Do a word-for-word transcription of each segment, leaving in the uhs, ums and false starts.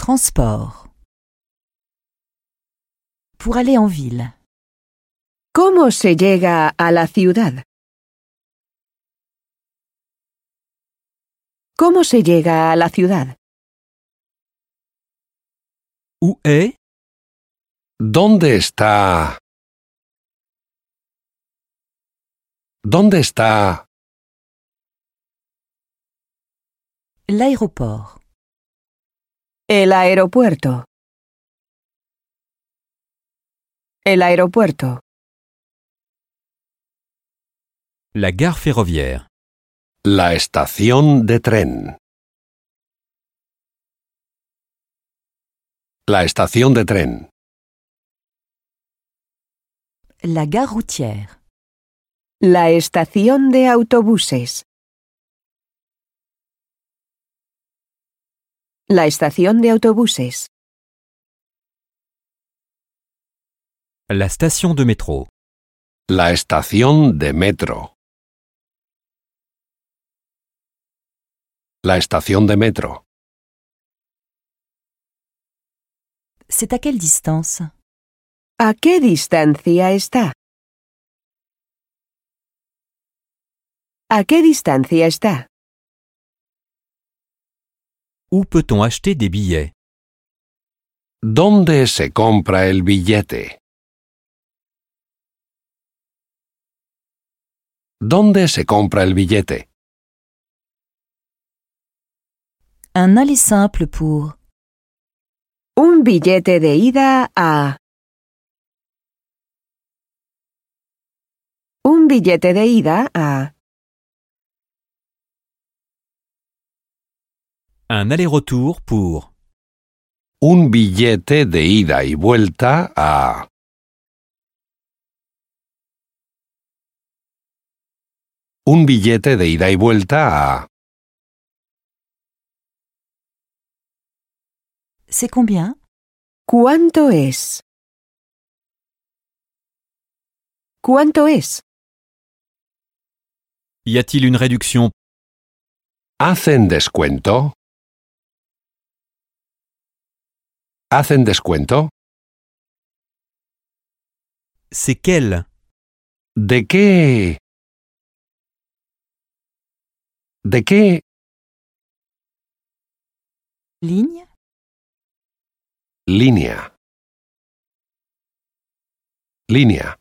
transports. Pour aller en ville. ¿Cómo se llega a la ciudad? ¿Cómo se llega a la ciudad? Où est? ¿Dónde está? ¿Dónde está? L'aéroport. El aeropuerto. El aeropuerto. La gare ferroviaire. La estación de tren. La estación de tren. La gare routière. La estación de autobuses. La estación de autobuses. La station de métro. La estación de metro. La estación de metro. C'est à quelle distance? ¿A qué distancia está? ¿A qué distancia está? Où peut-on acheter des billets? ¿Dónde se compra el billete? ¿Dónde se compra el billete? Un aller simple pour. Un billete de ida a... Un billete de ida a... Un aller-retour pour. Un billete de ida y vuelta a... Un billete de ida y vuelta a... C'est combien? ¿Cuánto es? ¿Cuánto es? Y a-t-il une réduction? ¿Hacen descuento? ¿Hacen descuento? C'est quel? ¿De qué? ¿De qué? Ligne? Línea. Línea.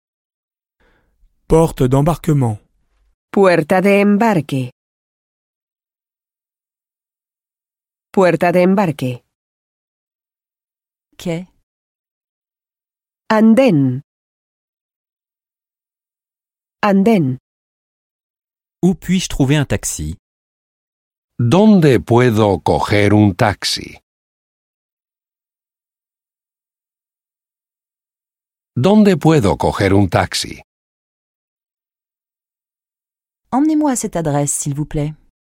Porte d'embarquement. Puerta de embarque. Puerta de embarque. Quai. Andén. Andén. Où puis-je trouver un taxi? ¿Dónde puedo coger un taxi? ¿Dónde puedo coger un taxi? Emmenez-moi à cette adresse, s'il vous plaît.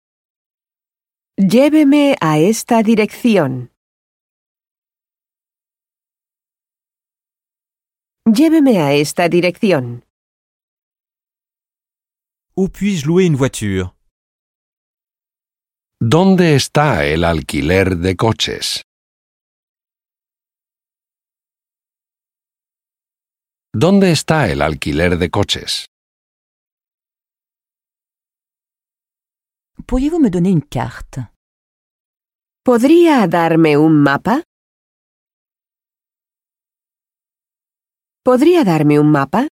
Lléveme a esta dirección. Lléveme a esta dirección. Où puis-je louer une voiture? ¿Dónde está el alquiler de coches? ¿Dónde está el alquiler de coches? Pourriez-vous me donner une carte? ¿Podría darme un mapa? ¿Podría darme un mapa?